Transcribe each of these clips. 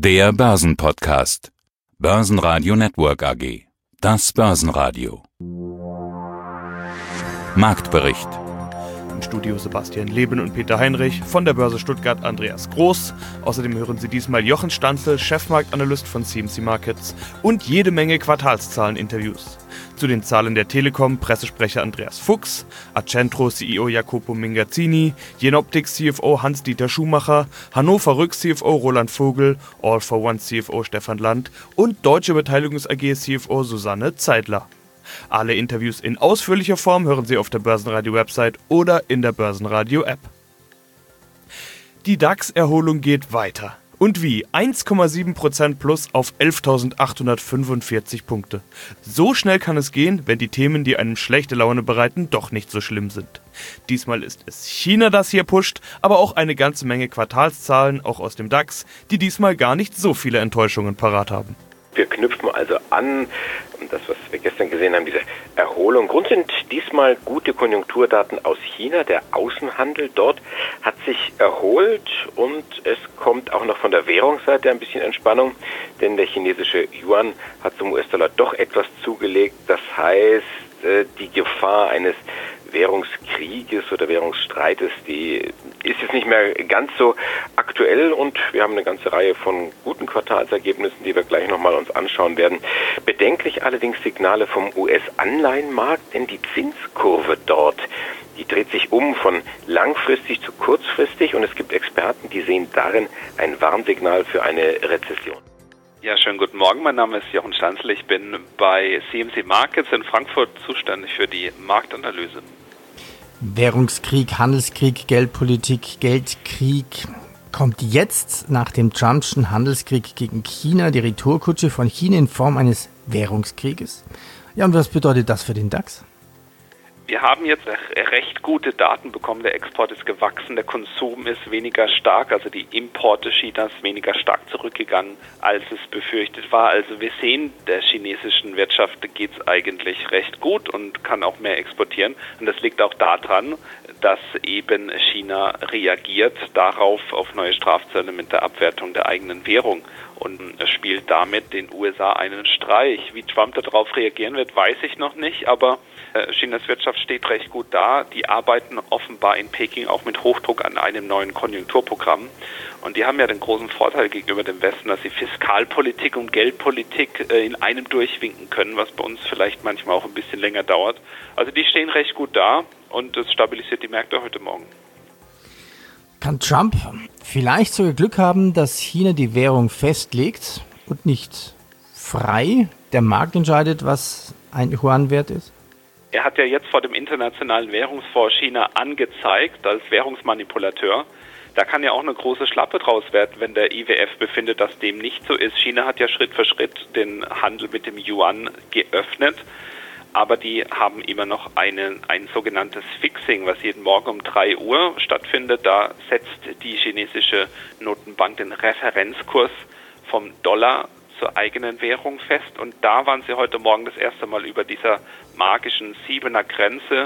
Der Börsenpodcast. Börsenradio Network AG. Das Börsenradio. Marktbericht. Im Studio Sebastian Leben und Peter Heinrich, von der Börse Stuttgart Andreas Groß. Außerdem hören Sie diesmal Jochen Stanzel, Chefmarktanalyst von CMC Markets, und jede Menge Quartalszahlen-Interviews. Zu den Zahlen der Telekom Pressesprecher Andreas Fuchs, Accentro CEO Jacopo Mingazzini, Jenoptik CFO Hans-Dieter Schumacher, Hannover Rück CFO Roland Vogel, All for One CFO Stefan Land und Deutsche Beteiligungs AG CFO Susanne Zeidler. Alle Interviews in ausführlicher Form hören Sie auf der Börsenradio-Website oder in der Börsenradio-App. Die DAX-Erholung geht weiter. Und wie? 1,7% plus auf 11.845 Punkte. So schnell kann es gehen, wenn die Themen, die einem schlechte Laune bereiten, doch nicht so schlimm sind. Diesmal ist es China, das hier pusht, aber auch eine ganze Menge Quartalszahlen, auch aus dem DAX, die diesmal gar nicht so viele Enttäuschungen parat haben. Wir knüpfen also an das, was wir gestern gesehen haben, diese Erholung. Grund sind diesmal gute Konjunkturdaten aus China. Der Außenhandel dort hat sich erholt und es kommt auch noch von der Währungsseite ein bisschen Entspannung, denn der chinesische Yuan hat zum US-Dollar doch etwas zugelegt. Das heißt, die Gefahr eines Währungskrieges oder Währungsstreites, die ist jetzt nicht mehr ganz so aktuell und wir haben eine ganze Reihe von guten Quartalsergebnissen, die wir gleich nochmal uns anschauen werden. Bedenklich allerdings Signale vom US-Anleihenmarkt, denn die Zinskurve dort, die dreht sich um von langfristig zu kurzfristig und es gibt Experten, die sehen darin ein Warnsignal für eine Rezession. Ja, schönen guten Morgen. Mein Name ist Jochen Stanzel. Ich bin bei CMC Markets in Frankfurt zuständig für die Marktanalyse. Währungskrieg, Handelskrieg, Geldpolitik, Geldkrieg. Kommt jetzt nach dem Trumpschen Handelskrieg gegen China die Retourkutsche von China in Form eines Währungskrieges? Ja, und was bedeutet das für den DAX? Wir haben jetzt recht gute Daten bekommen. Der Export ist gewachsen, der Konsum ist weniger stark, also die Importe Chinas weniger stark zurückgegangen, als es befürchtet war. Also wir sehen, der chinesischen Wirtschaft geht es eigentlich recht gut und kann auch mehr exportieren. Und das liegt auch daran, dass eben China reagiert darauf auf neue Strafzölle mit der Abwertung der eigenen Währung und spielt damit den USA einen Streich. Wie Trump darauf reagieren wird, weiß ich noch nicht, aber Chinas Wirtschaft steht recht gut da. Die arbeiten offenbar in Peking auch mit Hochdruck an einem neuen Konjunkturprogramm. Und die haben ja den großen Vorteil gegenüber dem Westen, dass sie Fiskalpolitik und Geldpolitik in einem durchwinken können, was bei uns vielleicht manchmal auch ein bisschen länger dauert. Also die stehen recht gut da und es stabilisiert die Märkte heute Morgen. Kann Trump vielleicht sogar Glück haben, dass China die Währung festlegt und nicht frei der Markt entscheidet, was ein Yuan wert ist? Er hat ja jetzt vor dem Internationalen Währungsfonds China angezeigt als Währungsmanipulateur. Da kann ja auch eine große Schlappe draus werden, wenn der IWF befindet, dass dem nicht so ist. China hat ja Schritt für Schritt den Handel mit dem Yuan geöffnet, aber die haben immer noch ein sogenanntes Fixing, was jeden Morgen um 3 Uhr stattfindet. Da setzt die chinesische Notenbank den Referenzkurs vom Dollar zur eigenen Währung fest und da waren sie heute Morgen das erste Mal über dieser magischen 7er Grenze,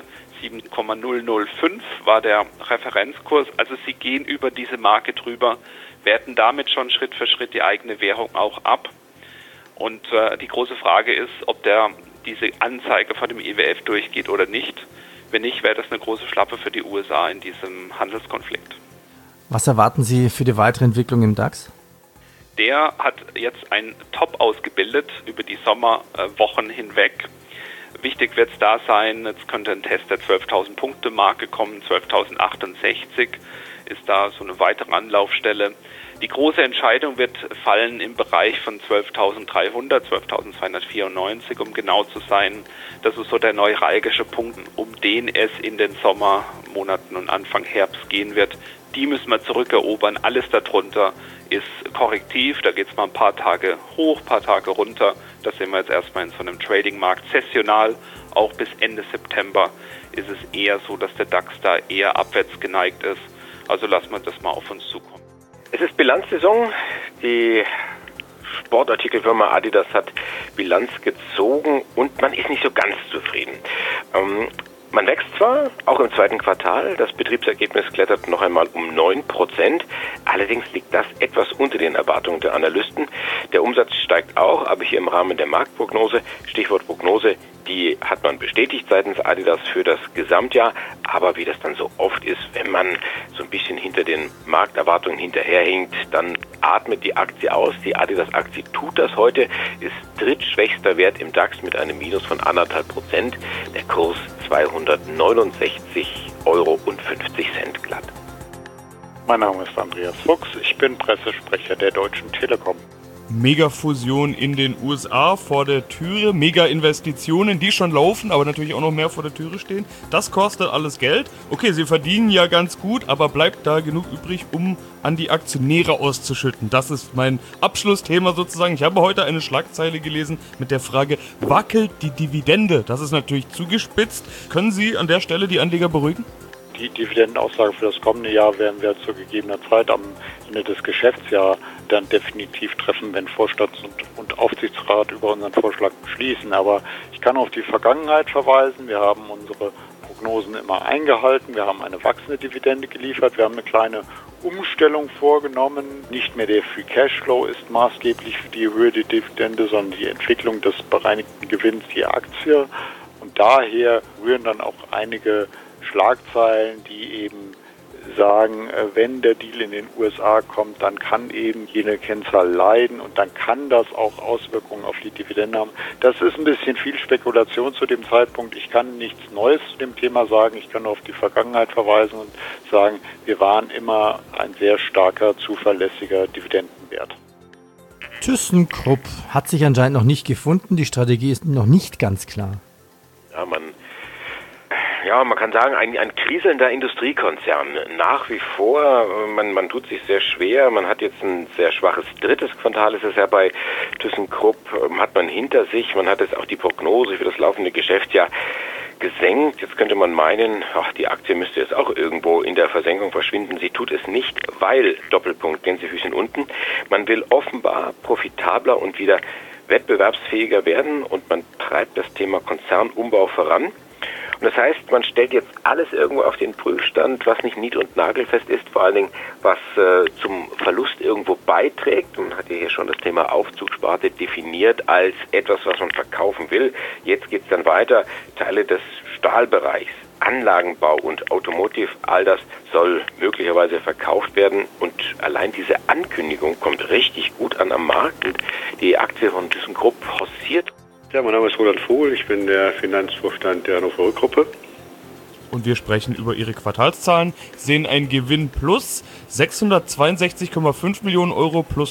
7,005 war der Referenzkurs, also sie gehen über diese Marke drüber, werten damit schon Schritt für Schritt die eigene Währung auch ab und die große Frage ist, ob diese Anzeige von dem IWF durchgeht oder nicht. Wenn nicht, wäre das eine große Schlappe für die USA in diesem Handelskonflikt. Was erwarten Sie für die weitere Entwicklung im DAX? Der hat jetzt ein Top ausgebildet über die Sommerwochen hinweg. Wichtig wird es da sein, jetzt könnte ein Test der 12.000 Punkte Marke kommen, 12.068 ist da so eine weitere Anlaufstelle. Die große Entscheidung wird fallen im Bereich von 12.300, 12.294, um genau zu sein. Das ist so der neuralgische Punkt, um den es in den Sommermonaten und Anfang Herbst gehen wird. Die müssen wir zurückerobern. Alles darunter ist korrektiv. Da geht es mal ein paar Tage hoch, ein paar Tage runter. Das sehen wir jetzt erstmal in so einem Trading-Markt. Sessional, auch bis Ende September, ist es eher so, dass der DAX da eher abwärts geneigt ist. Also lassen wir das mal auf uns zukommen. Es ist Bilanzsaison. Die Sportartikelfirma Adidas hat Bilanz gezogen und man ist nicht so ganz zufrieden. Man wächst zwar, auch im zweiten Quartal, das Betriebsergebnis klettert noch einmal um 9%, allerdings liegt das etwas unter den Erwartungen der Analysten. Der Umsatz steigt auch, aber hier im Rahmen der Marktprognose, Stichwort Prognose, die hat man bestätigt seitens Adidas für das Gesamtjahr, aber wie das dann so oft ist, wenn man so ein bisschen hinter den Markterwartungen hinterherhinkt, dann atmet die Aktie aus. Die Adidas-Aktie tut das heute, ist drittschwächster Wert im DAX mit einem Minus von 1,5%, der Kurs 269,50 € glatt. Mein Name ist Andreas Fuchs, ich bin Pressesprecher der Deutschen Telekom. Mega-Fusion in den USA vor der Türe, Mega-Investitionen, die schon laufen, aber natürlich auch noch mehr vor der Türe stehen. Das kostet alles Geld. Okay, sie verdienen ja ganz gut, aber bleibt da genug übrig, um an die Aktionäre auszuschütten? Das ist mein Abschlussthema sozusagen. Ich habe heute eine Schlagzeile gelesen mit der Frage, wackelt die Dividende? Das ist natürlich zugespitzt. Können Sie an der Stelle die Anleger beruhigen? Die Dividendenaussage für das kommende Jahr werden wir zu gegebener Zeit am Ende des Geschäftsjahres dann definitiv treffen, wenn Vorstands- und Aufsichtsrat über unseren Vorschlag beschließen. Aber ich kann auf die Vergangenheit verweisen. Wir haben unsere Prognosen immer eingehalten. Wir haben eine wachsende Dividende geliefert. Wir haben eine kleine Umstellung vorgenommen. Nicht mehr der Free Cashflow ist maßgeblich für die Höhe der Dividende, sondern die Entwicklung des bereinigten Gewinns je Aktie. Und daher rühren dann auch einige Schlagzeilen, die eben sagen, wenn der Deal in den USA kommt, dann kann eben jene Kennzahl leiden und dann kann das auch Auswirkungen auf die Dividende haben. Das ist ein bisschen viel Spekulation zu dem Zeitpunkt. Ich kann nichts Neues zu dem Thema sagen. Ich kann nur auf die Vergangenheit verweisen und sagen, wir waren immer ein sehr starker, zuverlässiger Dividendenwert. ThyssenKrupp hat sich anscheinend noch nicht gefunden. Die Strategie ist noch nicht ganz klar. Man kann sagen, ein kriselnder Industriekonzern. Nach wie vor, man tut sich sehr schwer. Man hat jetzt ein sehr schwaches drittes Quartal, ist es ja bei ThyssenKrupp, hat man hinter sich. Man hat jetzt auch die Prognose für das laufende Geschäftsjahr gesenkt. Jetzt könnte man meinen, die Aktie müsste jetzt auch irgendwo in der Versenkung verschwinden. Sie tut es nicht, weil, Doppelpunkt, Gänsefüßchen unten, man will offenbar profitabler und wieder wettbewerbsfähiger werden und man treibt das Thema Konzernumbau voran. Und das heißt, man stellt jetzt alles irgendwo auf den Prüfstand, was nicht nied- und nagelfest ist, vor allen Dingen, was zum Verlust irgendwo beiträgt. Man hat ja hier schon das Thema Aufzugssparte definiert als etwas, was man verkaufen will. Jetzt geht es dann weiter. Teile des Stahlbereichs, Anlagenbau und Automotive, all das soll möglicherweise verkauft werden. Und allein diese Ankündigung kommt richtig gut an am Markt. Und die Aktie von ThyssenKrupp hausiert. Ja, mein Name ist Roland Vogel, ich bin der Finanzvorstand der Hannover Rück-Gruppe. Und wir sprechen über ihre Quartalszahlen, sehen einen Gewinn plus 662,5 Millionen Euro plus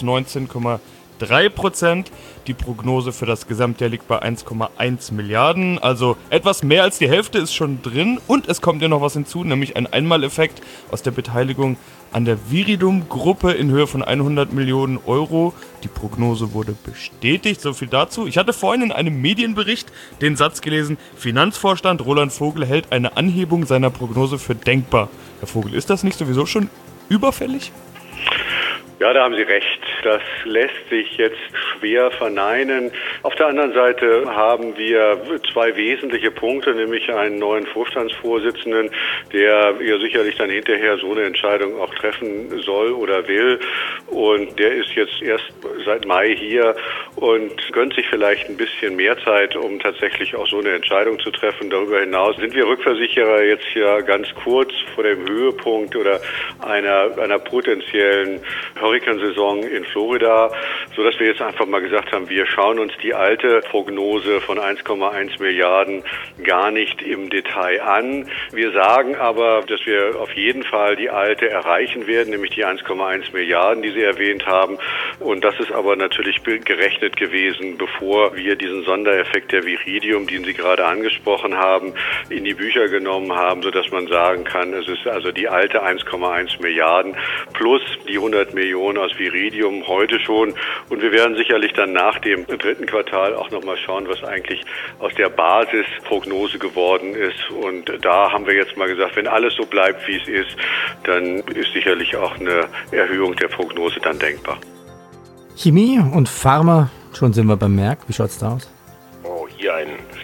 19,3%. Die Prognose für das Gesamtjahr liegt bei 1,1 Milliarden, also etwas mehr als die Hälfte ist schon drin. Und es kommt ja noch was hinzu, nämlich ein Einmaleffekt aus der Beteiligung an der Viridum-Gruppe in Höhe von 100 Millionen Euro. Die Prognose wurde bestätigt, so viel dazu. Ich hatte vorhin in einem Medienbericht den Satz gelesen, Finanzvorstand Roland Vogel hält eine Anhebung seiner Prognose für denkbar. Herr Vogel, ist das nicht sowieso schon überfällig? Ja, da haben Sie recht. Das lässt sich jetzt schwer verneinen. Auf der anderen Seite haben wir zwei wesentliche Punkte, nämlich einen neuen Vorstandsvorsitzenden, der ja sicherlich dann hinterher so eine Entscheidung auch treffen soll oder will. Und der ist jetzt erst seit Mai hier und gönnt sich vielleicht ein bisschen mehr Zeit, um tatsächlich auch so eine Entscheidung zu treffen. Darüber hinaus sind wir Rückversicherer jetzt hier ganz kurz vor dem Höhepunkt oder einer potenziellen Hurrikansaison in Florida, sodass wir jetzt einfach mal gesagt haben, wir schauen uns die alte Prognose von 1,1 Milliarden gar nicht im Detail an. Wir sagen aber, dass wir auf jeden Fall die alte erreichen werden, nämlich die 1,1 Milliarden, die Sie erwähnt haben. Und das ist aber natürlich gerechnet gewesen, bevor wir diesen Sondereffekt der Viridium, den Sie gerade angesprochen haben, in die Bücher genommen haben, sodass man sagen kann, es ist also die alte 1,1 Milliarden plus die 100 Millionen aus Viridium heute schon. Und wir werden sicherlich dann nach dem dritten Quartal auch nochmal schauen, was eigentlich aus der Basisprognose geworden ist. Und da haben wir jetzt mal gesagt, wenn alles so bleibt, wie es ist, dann ist sicherlich auch eine Erhöhung der Prognose dann denkbar. Chemie und Pharma, schon sind wir beim Merck. Wie schaut's da aus? Oh, hier ein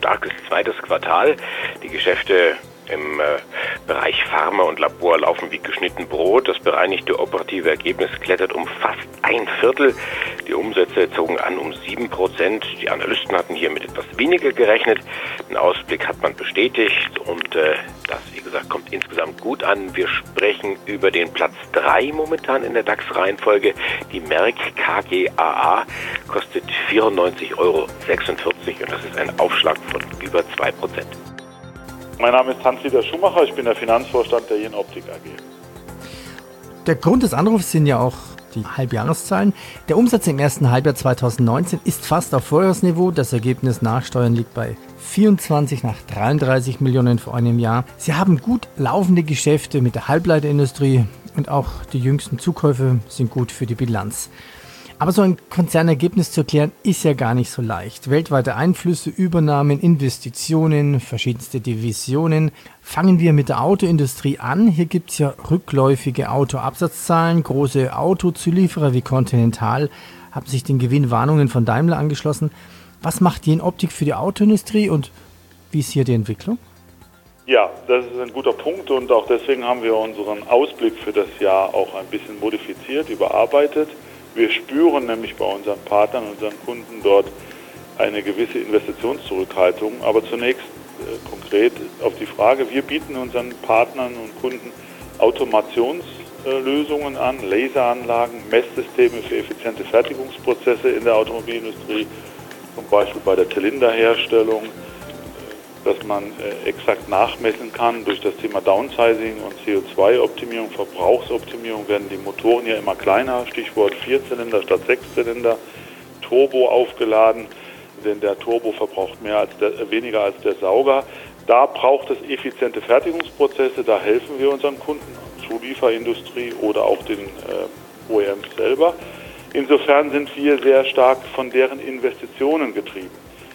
starkes zweites Quartal. Die Geschäfte im Bereich Pharma und Labor laufen wie geschnitten Brot. Das bereinigte operative Ergebnis klettert um fast 1/4. Die Umsätze zogen an um 7%. Die Analysten hatten hier mit etwas weniger gerechnet. Den Ausblick hat man bestätigt und das, wie gesagt, kommt insgesamt gut an. Wir sprechen über den Platz 3 momentan in der DAX-Reihenfolge. Die Merck KGaA kostet 94,46 € und das ist ein Aufschlag von über 2%. Mein Name ist Hans-Dieter Schumacher, ich bin der Finanzvorstand der Jenoptik AG. Der Grund des Anrufs sind ja auch die Halbjahreszahlen. Der Umsatz im ersten Halbjahr 2019 ist fast auf Vorjahresniveau. Das Ergebnis nach Steuern liegt bei 24 nach 33 Millionen vor einem Jahr. Sie haben gut laufende Geschäfte mit der Halbleiterindustrie und auch die jüngsten Zukäufe sind gut für die Bilanz. Aber so ein Konzernergebnis zu erklären, ist ja gar nicht so leicht. Weltweite Einflüsse, Übernahmen, Investitionen, verschiedenste Divisionen. Fangen wir mit der Autoindustrie an. Hier gibt es ja rückläufige Autoabsatzzahlen. Große Autozulieferer wie Continental haben sich den Gewinnwarnungen von Daimler angeschlossen. Was macht Jenoptik für die Autoindustrie und wie ist hier die Entwicklung? Ja, das ist ein guter Punkt und auch deswegen haben wir unseren Ausblick für das Jahr auch ein bisschen modifiziert, überarbeitet. Wir spüren nämlich bei unseren Partnern, unseren Kunden dort eine gewisse Investitionszurückhaltung. Aber zunächst konkret auf die Frage, wir bieten unseren Partnern und Kunden Automationslösungen an, Laseranlagen, Messsysteme für effiziente Fertigungsprozesse in der Automobilindustrie, zum Beispiel bei der Zylinderherstellung, dass man exakt nachmessen kann. Durch das Thema Downsizing und CO2-Optimierung, Verbrauchsoptimierung werden die Motoren ja immer kleiner, Stichwort 4-Zylinder statt 6-Zylinder, Turbo aufgeladen, denn der Turbo verbraucht weniger als der Sauger. Da braucht es effiziente Fertigungsprozesse, da helfen wir unseren Kunden, Zulieferindustrie oder auch den OEMs selber. Insofern sind wir sehr stark von deren Investitionen getrieben.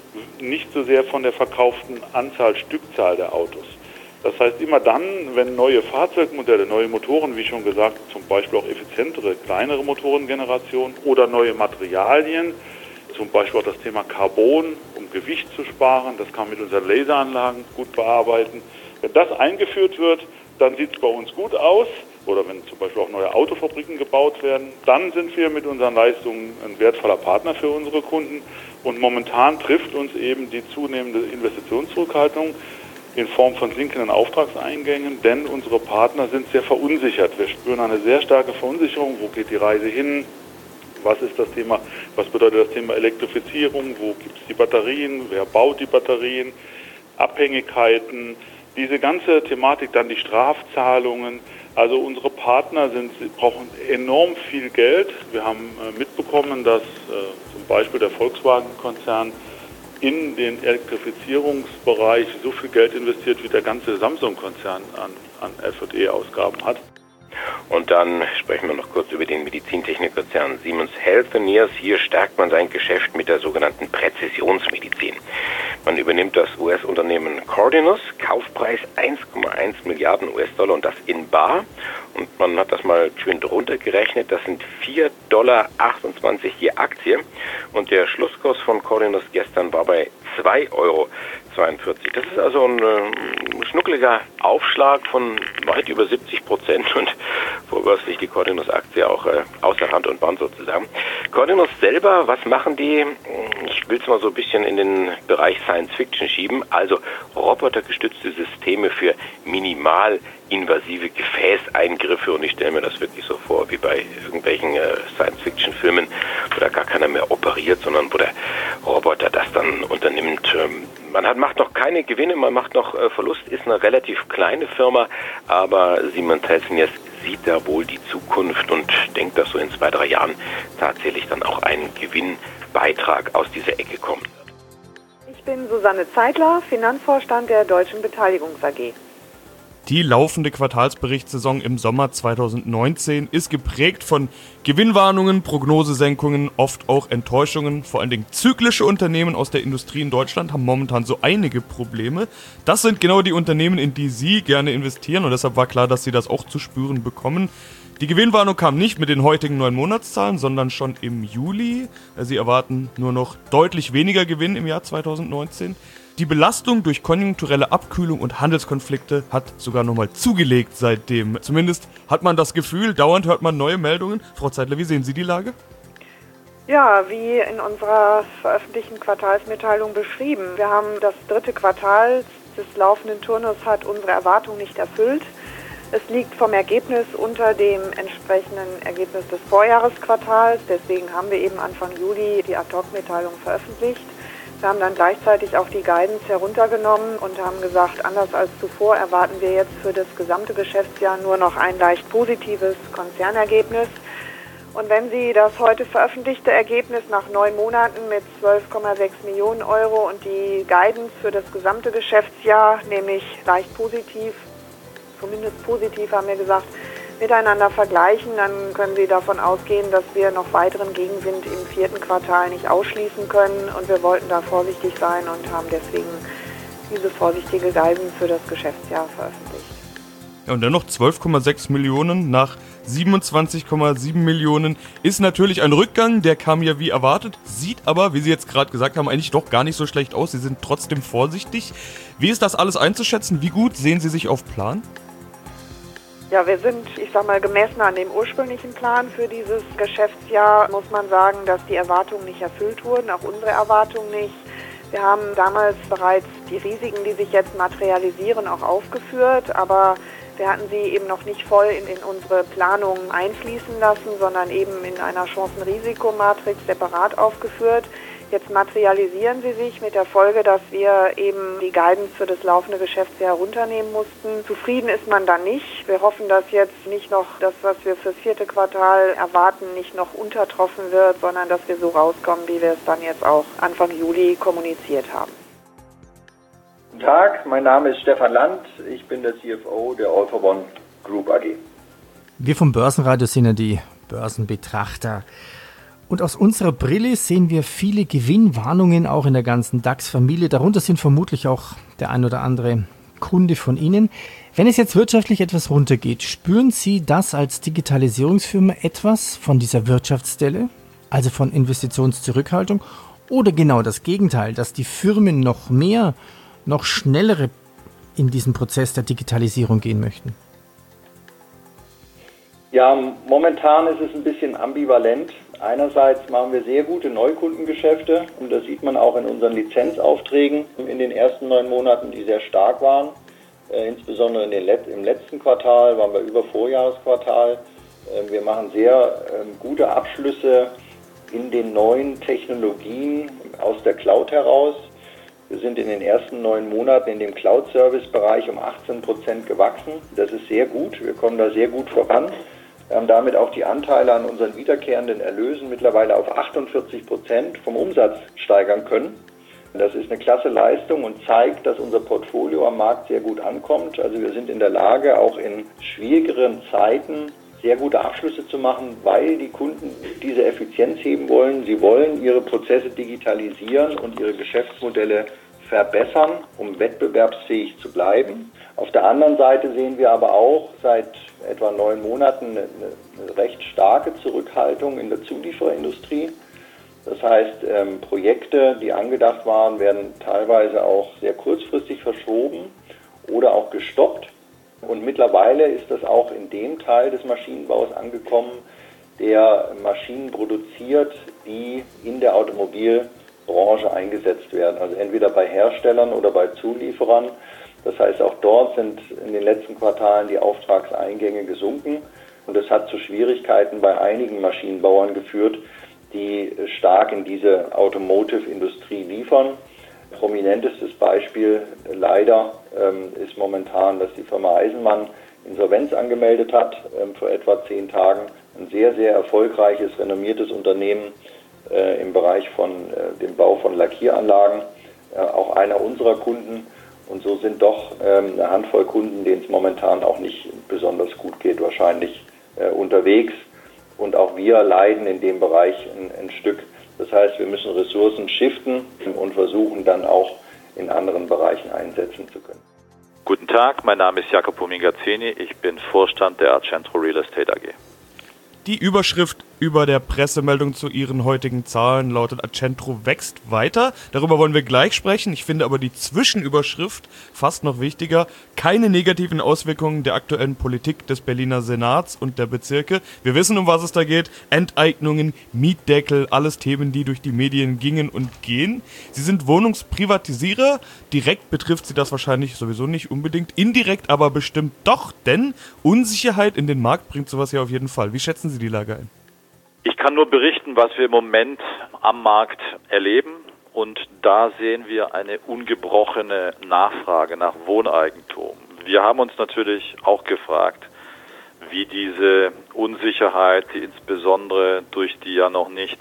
Nicht so sehr von der verkauften Stückzahl der Autos. Das heißt, immer dann, wenn neue Fahrzeugmodelle, neue Motoren, wie schon gesagt, zum Beispiel auch effizientere, kleinere Motorengenerationen oder neue Materialien, zum Beispiel auch das Thema Carbon, um Gewicht zu sparen, das kann man mit unseren Laseranlagen gut bearbeiten. Wenn das eingeführt wird, dann sieht es bei uns gut aus. Oder wenn zum Beispiel auch neue Autofabriken gebaut werden, dann sind wir mit unseren Leistungen ein wertvoller Partner für unsere Kunden. Und momentan trifft uns eben die zunehmende Investitionszurückhaltung in Form von sinkenden Auftragseingängen, denn unsere Partner sind sehr verunsichert. Wir spüren eine sehr starke Verunsicherung. Wo geht die Reise hin? Was ist das Thema? Was bedeutet das Thema Elektrifizierung? Wo gibt es die Batterien? Wer baut die Batterien? Abhängigkeiten, diese ganze Thematik, dann die Strafzahlungen. Also unsere Partner brauchen enorm viel Geld. Wir haben mitbekommen, dass zum Beispiel der Volkswagen-Konzern in den Elektrifizierungsbereich so viel Geld investiert, wie der ganze Samsung-Konzern an F&E-Ausgaben hat. Und dann sprechen wir noch kurz über den Medizintechnikkonzern Siemens Healthineers. Hier stärkt man sein Geschäft mit der sogenannten Präzisionsmedizin. Man übernimmt das US-Unternehmen Cordinus, Kaufpreis 1,1 Milliarden US-Dollar und das in bar. Und man hat das mal schön drunter gerechnet, das sind $4,28 je Aktie. Und der Schlusskurs von Cordinus gestern war bei 2,42 €. Das ist also ein schnuckeliger Aufschlag von weit über 70% und vorbörslich die Cordinus-Aktie auch außer Rand und Band sozusagen. Cordinus selber, was machen die? Ich will es mal so ein bisschen in den Bereich Science Fiction schieben, also robotergestützte Systeme für minimalinvasive Gefäßeingriffe und ich stelle mir das wirklich so vor wie bei irgendwelchen Science-Fiction-Filmen, wo da gar keiner mehr operiert, sondern wo der Roboter das dann unternimmt. Man macht noch keine Gewinne, man macht noch Verlust, ist eine relativ kleine Firma, aber Siemens Healthineers sieht da wohl die Zukunft und denkt, dass so in 2-3 Jahren tatsächlich dann auch ein Gewinnbeitrag aus dieser Ecke kommen wird. Ich bin Susanne Zeitler, Finanzvorstand der Deutschen Beteiligungs AG. Die laufende Quartalsberichtssaison im Sommer 2019 ist geprägt von Gewinnwarnungen, Prognosesenkungen, oft auch Enttäuschungen. Vor allen Dingen zyklische Unternehmen aus der Industrie in Deutschland haben momentan so einige Probleme. Das sind genau die Unternehmen, in die Sie gerne investieren und deshalb war klar, dass Sie das auch zu spüren bekommen. Die Gewinnwarnung kam nicht mit den heutigen 9 Monatszahlen, sondern schon im Juli. Sie erwarten nur noch deutlich weniger Gewinn im Jahr 2019. Die Belastung durch konjunkturelle Abkühlung und Handelskonflikte hat sogar nochmal zugelegt seitdem. Zumindest hat man das Gefühl, dauernd hört man neue Meldungen. Frau Zeidler, wie sehen Sie die Lage? Ja, wie in unserer veröffentlichten Quartalsmitteilung beschrieben. Wir haben das 3. Quartal des laufenden Turnus hat unsere Erwartung nicht erfüllt. Es liegt vom Ergebnis unter dem entsprechenden Ergebnis des Vorjahresquartals. Deswegen haben wir eben Anfang Juli die Ad-Hoc-Mitteilung veröffentlicht. Wir haben dann gleichzeitig auch die Guidance heruntergenommen und haben gesagt, anders als zuvor erwarten wir jetzt für das gesamte Geschäftsjahr nur noch ein leicht positives Konzernergebnis. Und wenn Sie das heute veröffentlichte Ergebnis nach 9 Monaten mit 12,6 Millionen Euro und die Guidance für das gesamte Geschäftsjahr, nämlich leicht positiv, zumindest positiv haben wir gesagt, miteinander vergleichen, dann können Sie davon ausgehen, dass wir noch weiteren Gegenwind im 4. Quartal nicht ausschließen können. Und wir wollten da vorsichtig sein und haben deswegen diese vorsichtige Guidance für das Geschäftsjahr veröffentlicht. Ja, und dennoch 12,6 Millionen nach 27,7 Millionen ist natürlich ein Rückgang, der kam ja wie erwartet, sieht aber, wie Sie jetzt gerade gesagt haben, eigentlich doch gar nicht so schlecht aus. Sie sind trotzdem vorsichtig. Wie ist das alles einzuschätzen? Wie gut sehen Sie sich auf Plan? Ja, wir sind, gemessen an dem ursprünglichen Plan für dieses Geschäftsjahr, muss man sagen, dass die Erwartungen nicht erfüllt wurden, auch unsere Erwartungen nicht. Wir haben damals bereits die Risiken, die sich jetzt materialisieren, auch aufgeführt, aber wir hatten sie eben noch nicht voll in unsere Planung einfließen lassen, sondern eben in einer Chancen-Risiko-Matrix separat aufgeführt. Jetzt materialisieren sie sich mit der Folge, dass wir eben die Guidance für das laufende Geschäftsjahr runternehmen mussten. Zufrieden ist man dann nicht. Wir hoffen, dass jetzt nicht noch das, was wir fürs 4. Quartal erwarten, nicht noch untertroffen wird, sondern dass wir so rauskommen, wie wir es dann jetzt auch Anfang Juli kommuniziert haben. Guten Tag, mein Name ist Stefan Land. Ich bin der CFO der All for One Group AG. Wir vom Börsenradio sind ja die Börsenbetrachter. Und aus unserer Brille sehen wir viele Gewinnwarnungen auch in der ganzen DAX-Familie. Darunter sind vermutlich auch der ein oder andere Kunde von Ihnen. Wenn es jetzt wirtschaftlich etwas runtergeht, spüren Sie das als Digitalisierungsfirma etwas von dieser Wirtschaftsdelle, also von Investitionszurückhaltung, oder genau das Gegenteil, dass die Firmen noch mehr, noch schnellere in diesen Prozess der Digitalisierung gehen möchten? Ja, momentan ist es ein bisschen ambivalent. Einerseits machen wir sehr gute Neukundengeschäfte und das sieht man auch in unseren Lizenzaufträgen in den ersten 9 Monaten, die sehr stark waren. Insbesondere im letzten Quartal waren wir über Vorjahresquartal. Wir machen sehr gute Abschlüsse in den neuen Technologien aus der Cloud heraus. Wir sind in den ersten 9 Monaten in dem Cloud-Service-Bereich um 18% gewachsen. Das ist sehr gut. Wir kommen da sehr gut voran. Wir haben damit auch die Anteile an unseren wiederkehrenden Erlösen mittlerweile auf 48% vom Umsatz steigern können. Das ist eine klasse Leistung und zeigt, dass unser Portfolio am Markt sehr gut ankommt. Also wir sind in der Lage, auch in schwierigeren Zeiten sehr gute Abschlüsse zu machen, weil die Kunden diese Effizienz heben wollen. Sie wollen ihre Prozesse digitalisieren und ihre Geschäftsmodelle verbessern, um wettbewerbsfähig zu bleiben. Auf der anderen Seite sehen wir aber auch seit etwa 9 Monaten eine recht starke Zurückhaltung in der Zuliefererindustrie. Das heißt, Projekte, die angedacht waren, werden teilweise auch sehr kurzfristig verschoben oder auch gestoppt. Und mittlerweile ist das auch in dem Teil des Maschinenbaus angekommen, der Maschinen produziert, die in der Automobilbranche eingesetzt werden. Also entweder bei Herstellern oder bei Zulieferern. Das heißt, auch dort sind in den letzten Quartalen die Auftragseingänge gesunken. Und das hat zu Schwierigkeiten bei einigen Maschinenbauern geführt, die stark in diese Automotive-Industrie liefern. Prominentestes Beispiel leider ist momentan, dass die Firma Eisenmann Insolvenz angemeldet hat vor etwa 10 Tagen. Ein sehr, sehr erfolgreiches, renommiertes Unternehmen im Bereich von dem Bau von Lackieranlagen, auch einer unserer Kunden. Und so sind doch eine Handvoll Kunden, denen es momentan auch nicht besonders gut geht, wahrscheinlich unterwegs. Und auch wir leiden in dem Bereich ein Stück. Das heißt, wir müssen Ressourcen shiften und versuchen dann auch in anderen Bereichen einsetzen zu können. Guten Tag, mein Name ist Jacopo Mingazzini, ich bin Vorstand der Arcentro Real Estate AG. Die Überschrift über der Pressemeldung zu ihren heutigen Zahlen lautet: Accentro wächst weiter. Darüber wollen wir gleich sprechen. Ich finde aber die Zwischenüberschrift fast noch wichtiger. Keine negativen Auswirkungen der aktuellen Politik des Berliner Senats und der Bezirke. Wir wissen, um was es da geht. Enteignungen, Mietdeckel, alles Themen, die durch die Medien gingen und gehen. Sie sind Wohnungsprivatisierer. Direkt betrifft sie das wahrscheinlich sowieso nicht unbedingt. Indirekt aber bestimmt doch, denn Unsicherheit in den Markt bringt sowas ja auf jeden Fall. Wie schätzen Sie die Lage ein? Ich kann nur berichten, was wir im Moment am Markt erleben. Und da sehen wir eine ungebrochene Nachfrage nach Wohneigentum. Wir haben uns natürlich auch gefragt, wie diese Unsicherheit, die insbesondere durch die ja noch nicht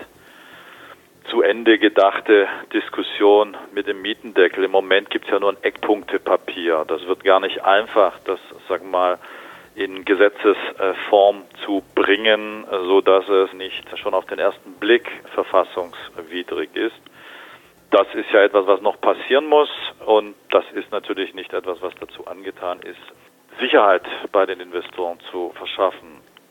zu Ende gedachte Diskussion mit dem Mietendeckel. Im Moment gibt es ja nur ein Eckpunktepapier. Das wird gar nicht einfach, das, sagen wir mal, in Gesetzesform zu bringen, so dass es nicht schon auf den ersten Blick verfassungswidrig ist. Das ist ja etwas, was noch passieren muss, und das ist natürlich nicht etwas, was dazu angetan ist, Sicherheit bei den Investoren zu verschaffen.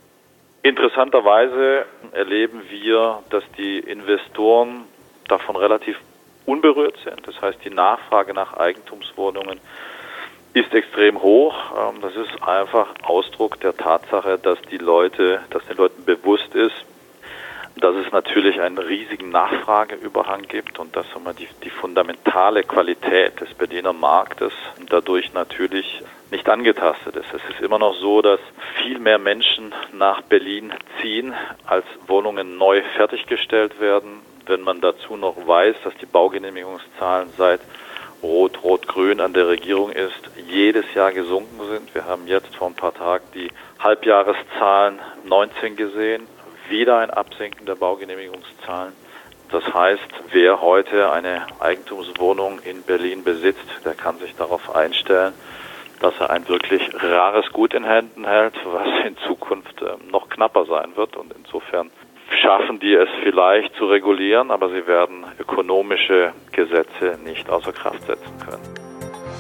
Interessanterweise erleben wir, dass die Investoren davon relativ unberührt sind. Das heißt, die Nachfrage nach Eigentumswohnungen ist extrem hoch. Das ist einfach Ausdruck der Tatsache, dass den Leuten bewusst ist, dass es natürlich einen riesigen Nachfrageüberhang gibt und dass die fundamentale Qualität des Berliner Marktes dadurch natürlich nicht angetastet ist. Es ist immer noch so, dass viel mehr Menschen nach Berlin ziehen, als Wohnungen neu fertiggestellt werden. Wenn man dazu noch weiß, dass die Baugenehmigungszahlen seit Rot-Rot-Grün an der Regierung ist, jedes Jahr gesunken sind. Wir haben jetzt vor ein paar Tagen die Halbjahreszahlen 19 gesehen, wieder ein Absinken der Baugenehmigungszahlen. Das heißt, wer heute eine Eigentumswohnung in Berlin besitzt, der kann sich darauf einstellen, dass er ein wirklich rares Gut in Händen hält, was in Zukunft noch knapper sein wird. Und insofern schaffen die es vielleicht zu regulieren, aber sie werden ökonomische Gesetze nicht außer Kraft setzen können.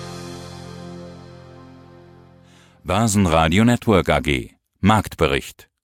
Börsenradio Network AG. Marktbericht.